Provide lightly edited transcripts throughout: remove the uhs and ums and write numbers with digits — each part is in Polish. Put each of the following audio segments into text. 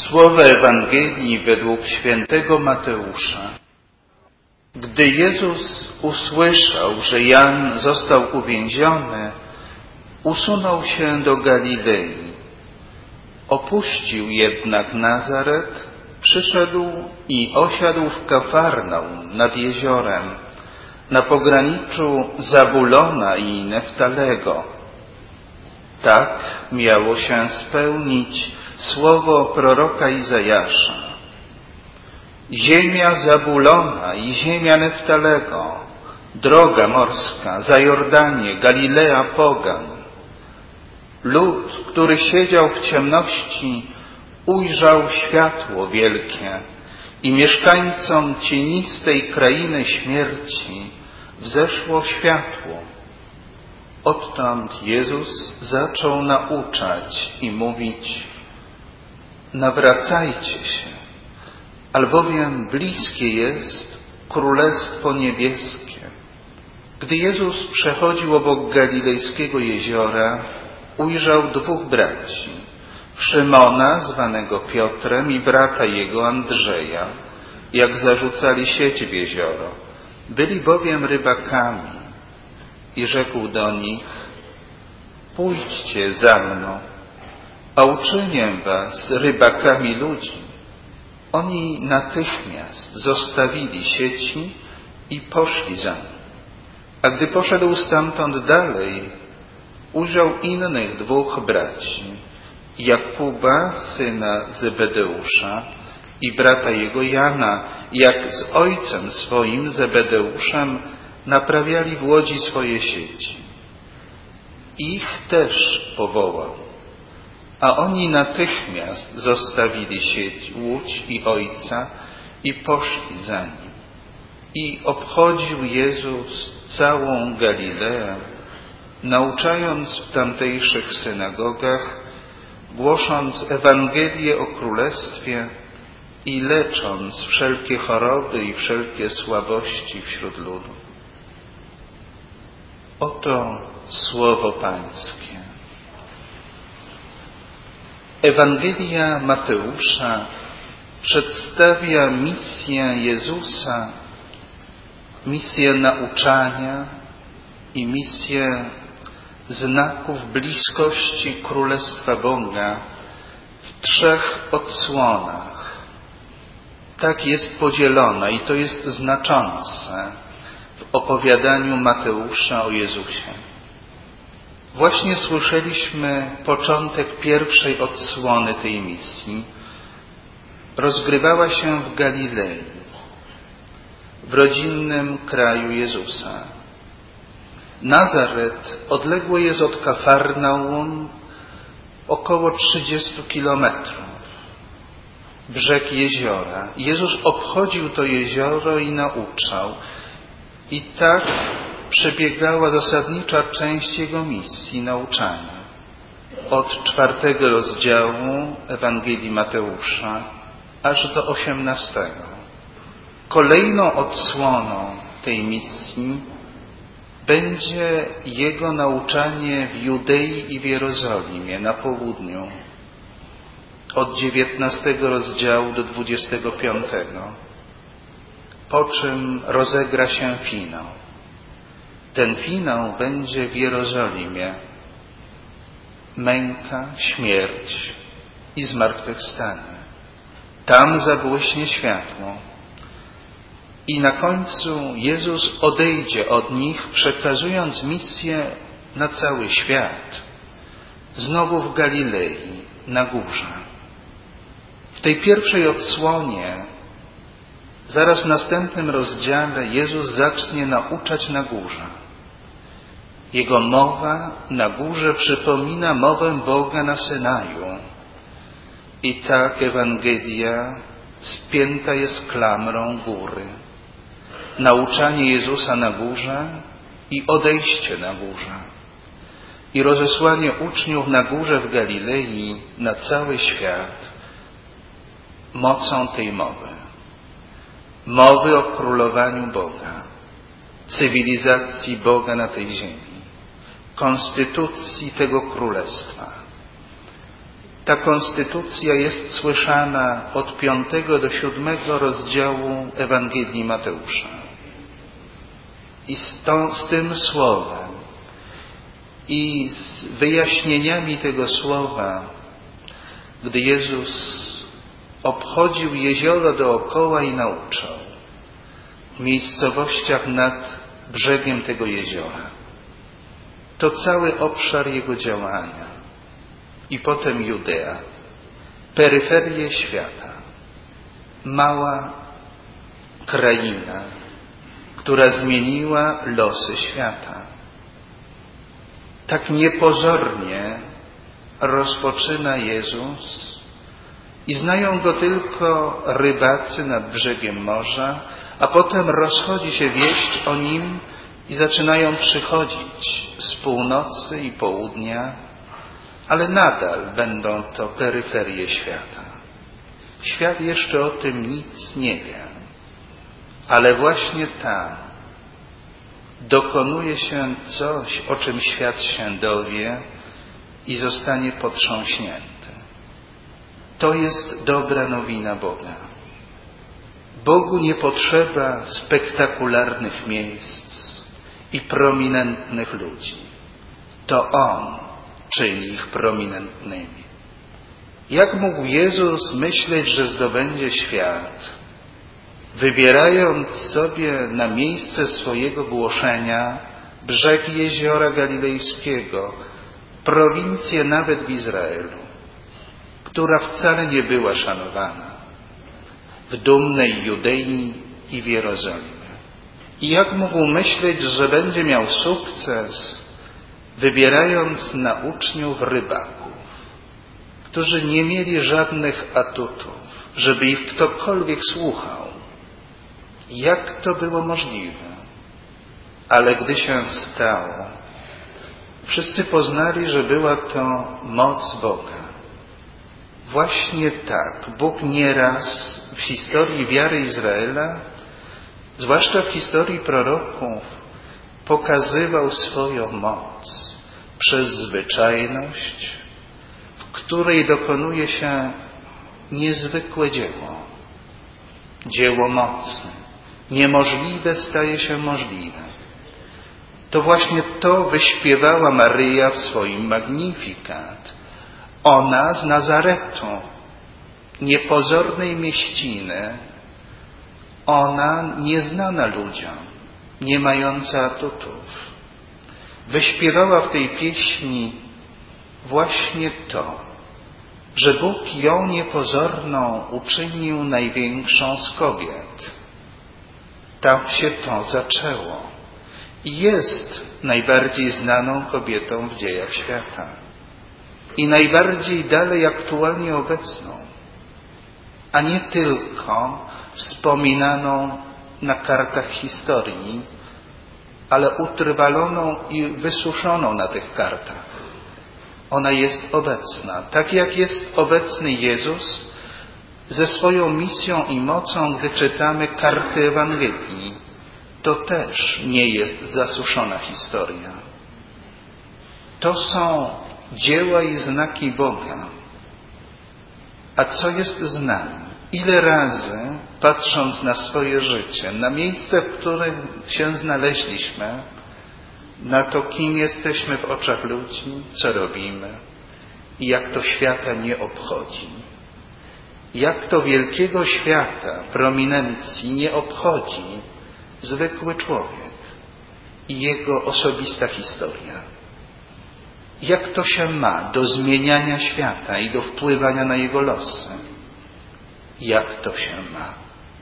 Słowa Ewangelii według świętego Mateusza. Gdy Jezus usłyszał, że Jan został uwięziony, usunął się do Galilei. Opuścił jednak Nazaret, przyszedł i osiadł w Kafarnaum nad jeziorem, na pograniczu Zabulona i Neftalego. Tak miało się spełnić słowo proroka Izajasza. Ziemia Zabulona i ziemia Neftalego, droga morska, za Jordanię, Galilea pogan. Lud, który siedział w ciemności, ujrzał światło wielkie i mieszkańcom cienistej krainy śmierci wzeszło światło. Odtąd Jezus zaczął nauczać i mówić: nawracajcie się, albowiem bliskie jest Królestwo Niebieskie. Gdy Jezus przechodził obok galilejskiego jeziora, ujrzał dwóch braci, Szymona, zwanego Piotrem, i brata jego Andrzeja, jak zarzucali sieć w jezioro. Byli bowiem rybakami. I rzekł do nich: pójdźcie za mną, a uczynię was rybakami ludzi. Oni natychmiast zostawili sieci i poszli za nim. A gdy poszedł stamtąd dalej, ujrzał innych dwóch braci, Jakuba, syna Zebedeusza, i brata jego Jana, jak z ojcem swoim Zebedeuszem naprawiali w łodzi swoje sieci. Ich też powołał, a oni natychmiast zostawili łódź i ojca i poszli za nim. I obchodził Jezus całą Galileę, nauczając w tamtejszych synagogach, głosząc Ewangelię o Królestwie i lecząc wszelkie choroby i wszelkie słabości wśród ludu. Oto słowo Pańskie. Ewangelia Mateusza przedstawia misję Jezusa, misję nauczania i misję znaków bliskości Królestwa Boga w trzech odsłonach. Tak jest podzielona i to jest znaczące w opowiadaniu Mateusza o Jezusie. Właśnie słyszeliśmy początek pierwszej odsłony tej misji. Rozgrywała się w Galilei, w rodzinnym kraju Jezusa. Nazaret odległy jest od Kafarnaum około 30 kilometrów. Brzeg jeziora. Jezus obchodził to jezioro i nauczał. I tak przebiegała zasadnicza część Jego misji, nauczania. Od 4 rozdziału Ewangelii Mateusza aż do 18. Kolejną odsłoną tej misji będzie Jego nauczanie w Judei i w Jerozolimie na południu. Od 19 rozdziału do 25. Po czym rozegra się finał. Ten finał będzie w Jerozolimie. Męka, śmierć i zmartwychwstanie. Tam zabłyśnie światło. I na końcu Jezus odejdzie od nich, przekazując misję na cały świat. Znowu w Galilei, na górze. W tej pierwszej odsłonie, zaraz w następnym rozdziale, Jezus zacznie nauczać na górze. Jego mowa na górze przypomina mowę Boga na Synaju. I tak Ewangelia spięta jest klamrą góry. Nauczanie Jezusa na górze i odejście na górze. I rozesłanie uczniów na górze w Galilei na cały świat mocą tej mowy. Mowy o królowaniu Boga, cywilizacji Boga na tej ziemi, konstytucji tego królestwa. Ta konstytucja jest słyszana od 5 do 7 rozdziału Ewangelii Mateusza. I z tym słowem i z wyjaśnieniami tego słowa, gdy Jezus obchodził jezioro dookoła i nauczał w miejscowościach nad brzegiem tego jeziora, to cały obszar Jego działania i potem Judea, peryferie świata, mała kraina, która zmieniła losy świata. Tak niepozornie rozpoczyna Jezus i znają Go tylko rybacy nad brzegiem morza, a potem rozchodzi się wieść o Nim i zaczynają przychodzić z północy i południa, ale nadal będą to peryferie świata. Świat jeszcze o tym nic nie wie, ale właśnie tam dokonuje się coś, o czym świat się dowie i zostanie potrząśnięty. To jest dobra nowina Boga. Bogu nie potrzeba spektakularnych miejsc i prominentnych ludzi. To On czyni ich prominentnymi. Jak mógł Jezus myśleć, że zdobędzie świat, wybierając sobie na miejsce swojego głoszenia brzeg jeziora galilejskiego, prowincję nawet w Izraelu, która wcale nie była szanowana, w dumnej Judei i w Jerozolimie? I jak mógł myśleć, że będzie miał sukces, wybierając na uczniów rybaków, którzy nie mieli żadnych atutów, żeby ich ktokolwiek słuchał? Jak to było możliwe? Ale gdy się stało, wszyscy poznali, że była to moc Boga. Właśnie tak Bóg nieraz w historii wiary Izraela, zwłaszcza w historii proroków, pokazywał swoją moc przez zwyczajność, w której dokonuje się niezwykłe dzieło. Dzieło mocy. Niemożliwe staje się możliwe. To właśnie to wyśpiewała Maryja w swoim Magnificat. Ona z Nazaretu, niepozornej mieściny, ona nieznana ludziom, nie mająca atutów. Wyśpiewała w tej pieśni właśnie to, że Bóg ją niepozorną uczynił największą z kobiet. Tam się to zaczęło i jest najbardziej znaną kobietą w dziejach świata i najbardziej dalej aktualnie obecną, a nie tylko wspominaną na kartach historii, ale utrwaloną i wysuszoną na tych kartach. Ona jest obecna, tak jak jest obecny Jezus ze swoją misją i mocą, gdy czytamy karty Ewangelii. To też nie jest zasuszona historia. To są dzieła i znaki Boga. A co jest z nami? Ile razy, patrząc na swoje życie, na miejsce, w którym się znaleźliśmy, na to, kim jesteśmy w oczach ludzi, co robimy i jak to świata nie obchodzi. Jak to wielkiego świata, prominencji nie obchodzi zwykły człowiek i jego osobista historia. Jak to się ma do zmieniania świata i do wpływania na jego losy? Jak to się ma?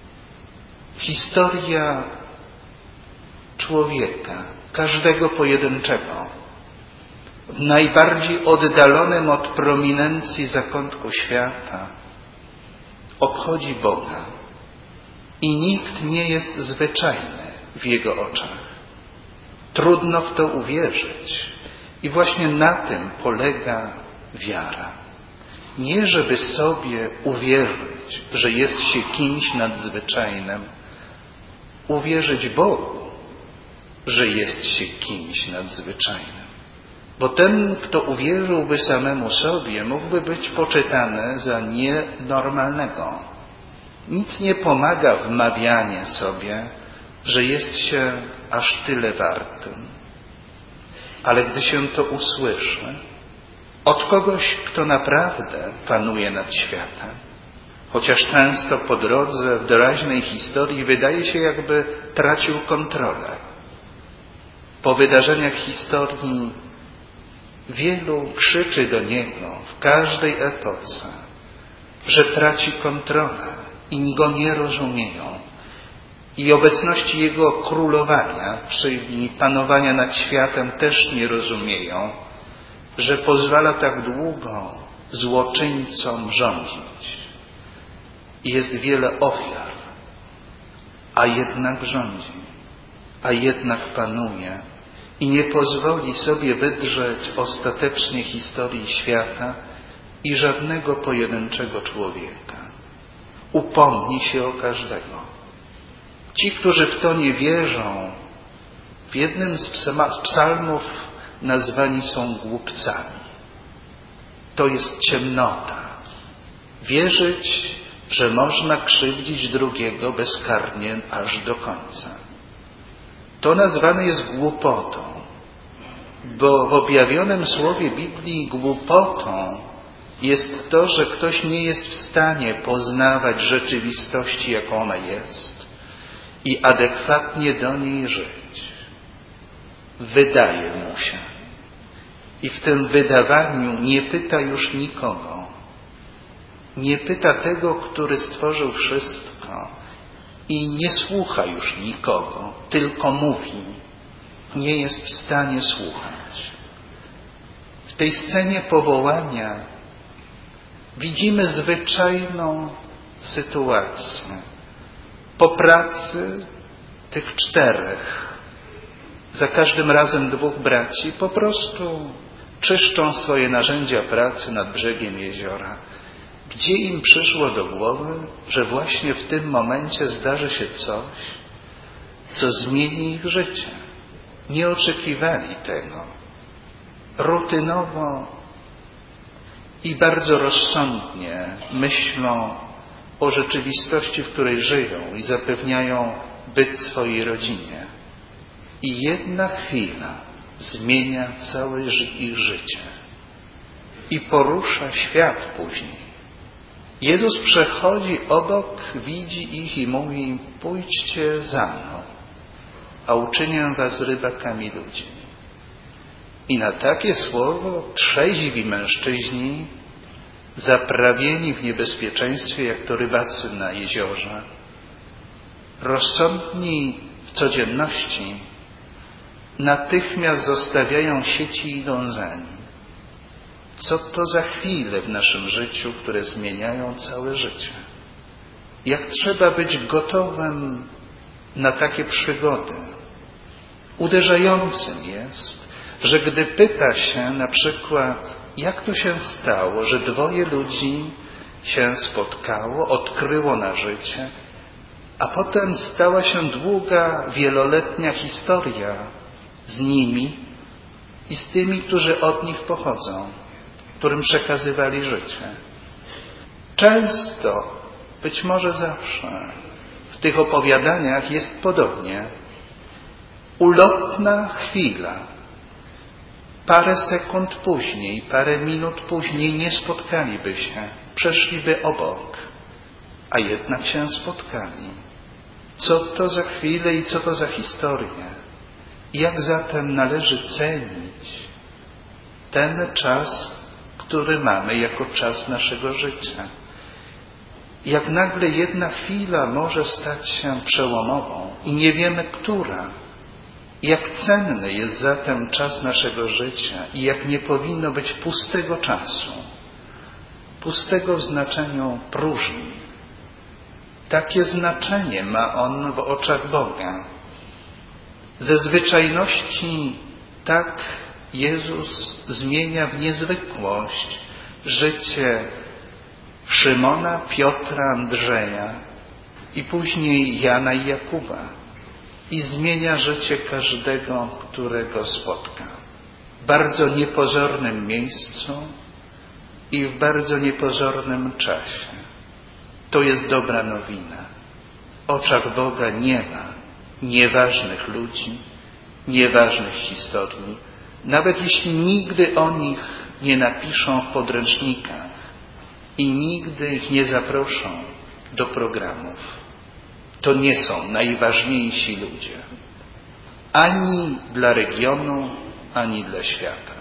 Historia człowieka, każdego pojedynczego, w najbardziej oddalonym od prominencji zakątku świata, obchodzi Boga i nikt nie jest zwyczajny w Jego oczach. Trudno w to uwierzyć i właśnie na tym polega wiara. Nie żeby sobie uwierzyć, że jest się kimś nadzwyczajnym, uwierzyć Bogu, że jest się kimś nadzwyczajnym. Bo ten, kto uwierzyłby samemu sobie, mógłby być poczytany za nienormalnego. Nic nie pomaga wmawianie sobie, że jest się aż tyle wartym. Ale gdy się to usłyszy od kogoś, kto naprawdę panuje nad światem, chociaż często po drodze w doraźnej historii wydaje się, jakby tracił kontrolę. Po wydarzeniach historii wielu krzyczy do Niego w każdej epoce, że traci kontrolę i go nie rozumieją. I obecności Jego królowania, czyli panowania nad światem też nie rozumieją, że pozwala tak długo złoczyńcom rządzić. I jest wiele ofiar, a jednak rządzi, a jednak panuje i nie pozwoli sobie wydrzeć ostatecznie historii świata i żadnego pojedynczego człowieka. Upomni się o każdego. Ci, którzy w to nie wierzą, w jednym z psalmów nazwani są głupcami. To jest ciemnota. Wierzyć, że można krzywdzić drugiego bezkarnie aż do końca. To nazwane jest głupotą, bo w objawionym słowie Biblii głupotą jest to, że ktoś nie jest w stanie poznawać rzeczywistości, jaką ona jest i adekwatnie do niej żyć. Wydaje mu się. I w tym wydawaniu nie pyta już nikogo. Nie pyta tego, który stworzył wszystko i nie słucha już nikogo, tylko mówi. Nie jest w stanie słuchać. W tej scenie powołania widzimy zwyczajną sytuację. Po pracy tych 4, za każdym razem 2 braci, po prostu czyszczą swoje narzędzia pracy nad brzegiem jeziora. Gdzie im przyszło do głowy, że właśnie w tym momencie zdarzy się coś, co zmieni ich życie? Nie oczekiwali tego. Rutynowo i bardzo rozsądnie myślą o rzeczywistości, w której żyją i zapewniają byt swojej rodzinie. I jedna chwila zmienia całe ich życie i porusza świat później. Jezus przechodzi obok, widzi ich i mówi: pójdźcie za mną, a uczynię was rybakami ludzi. I na takie słowo trzeźwi mężczyźni, zaprawieni w niebezpieczeństwie, jak to rybacy na jeziorze, rozsądni w codzienności, natychmiast zostawiają sieci i idą za nim. Co to za chwile w naszym życiu, które zmieniają całe życie? Jak trzeba być gotowym na takie przygody? Uderzającym jest, że gdy pyta się na przykład, jak to się stało, że 2 ludzi się spotkało, odkryło na życie, a potem stała się długa, wieloletnia historia z nimi i z tymi, którzy od nich pochodzą, którym przekazywali życie. Często, być może zawsze, w tych opowiadaniach jest podobnie. Ulotna chwila. Parę sekund później, parę minut później nie spotkaliby się, przeszliby obok, a jednak się spotkali. Co to za chwile i co to za historie? Jak zatem należy cenić ten czas, który mamy jako czas naszego życia? Jak nagle jedna chwila może stać się przełomową i nie wiemy, która. Jak cenny jest zatem czas naszego życia i jak nie powinno być pustego czasu, pustego w znaczeniu próżni. Takie znaczenie ma on w oczach Boga. Ze zwyczajności tak Jezus zmienia w niezwykłość życie Szymona, Piotra, Andrzeja i później Jana i Jakuba i zmienia życie każdego, którego spotka. w bardzo niepozornym miejscu i w bardzo niepozornym czasie. To jest dobra nowina. W oczach Boga nie ma nieważnych ludzi, nieważnych historii, nawet jeśli nigdy o nich nie napiszą w podręcznikach i nigdy ich nie zaproszą do programów. To nie są najważniejsi ludzie. Ani dla regionu, ani dla świata.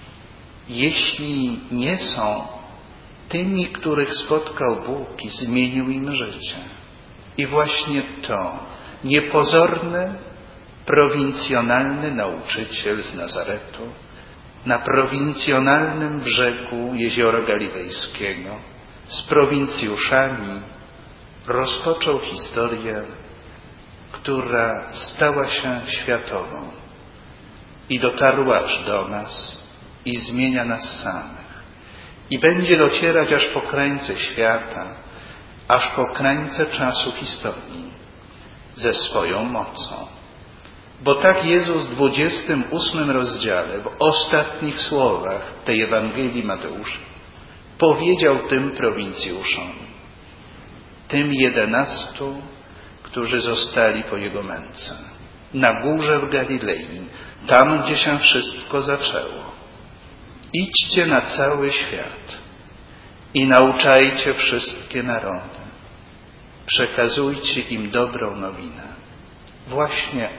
Jeśli nie są tymi, których spotkał Bóg i zmienił im życie. I właśnie to niepozorny, prowincjonalny nauczyciel z Nazaretu na prowincjonalnym brzegu Jeziora Galilejskiego z prowincjuszami rozpoczął historię, która stała się światową i dotarła aż do nas i zmienia nas samych. I będzie docierać aż po krańce świata, aż po krańce czasu historii ze swoją mocą. Bo tak Jezus w 28 rozdziale, w ostatnich słowach tej Ewangelii Mateusza, powiedział tym prowincjuszom, tym 11, którzy zostali po Jego męce, na górze w Galilei, tam, gdzie się wszystko zaczęło. Idźcie na cały świat i nauczajcie wszystkie narody. Przekazujcie im dobrą nowinę. Właśnie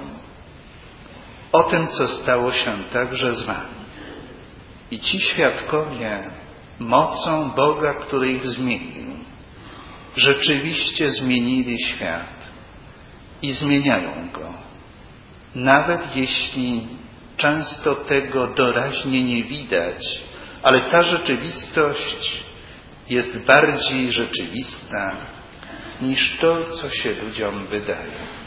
o tym, co stało się także z wami. I ci świadkowie mocą Boga, który ich zmienił, rzeczywiście zmienili świat i zmieniają go. Nawet jeśli często tego doraźnie nie widać, ale ta rzeczywistość jest bardziej rzeczywista niż to, co się ludziom wydaje.